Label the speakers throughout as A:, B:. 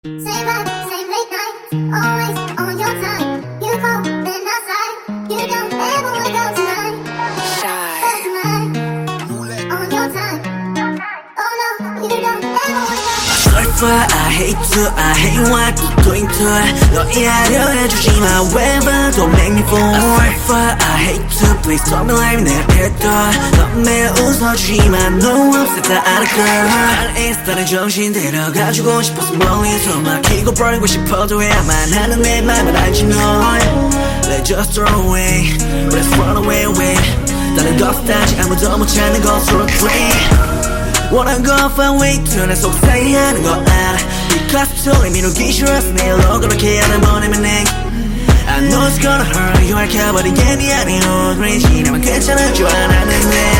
A: Same vibe, same late night, always on your time. You call, then I slide. You don't ever wanna go tonight. But tonight, on your time. Oh no, you don't ever wanna go.
B: Surfer, I hate what you're doing to it. 너 이해하려 해주지 마, wherever don't make me fall. Surfer, I hate to please don't be like 내 필도. 넌 매일 웃어주지만 no upset 다 알아 girl. 날 인스타에 정신 들어가지고 싶어서 멀리서 막히고 버리고 싶어도 해야만 하는 내 맘을 알지 너. Let's just throw away, let's run away away. 다른 것까지 아무도 못 찾는 것으로 dream. Wanna go far away to 날 속상해 하는 거 알아. Because 소리 미루기 싫어서 내일로 그렇게 하는 보내면 내 I know it's gonna hurt you 알까버린 게 미안해요 그래 지나면 괜찮을 줄 알았는데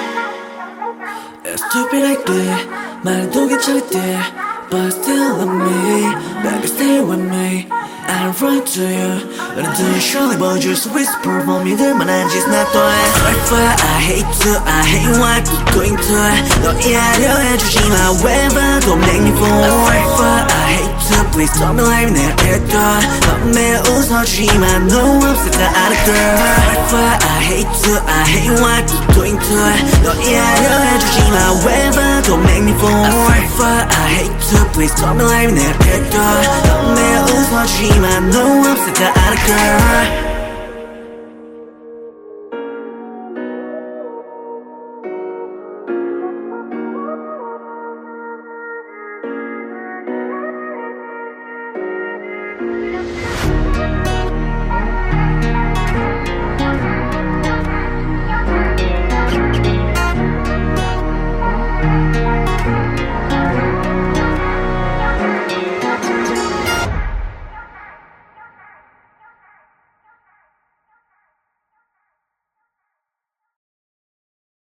B: It's stupid like that 말도 괜찮을 때 But still love me Baby stay with me I'm right to you 너는 surely but just whisper for me 들만한 짓 나 또 해 Surfer I hate what you're doing to it 너 이해하려 해주지 마 wherever don't make me fall Surfer I hate to please don't be like 내 필도 넌 매일 웃어주지만 no upset 다 알아 girl Surfer I hate what you're doing to it 너 이해하려 해주지 마 wherever don't make me fall Surfer I hate to please don't be like 내 필도 넌 매일 웃어주지만 no upset 다 알아 girl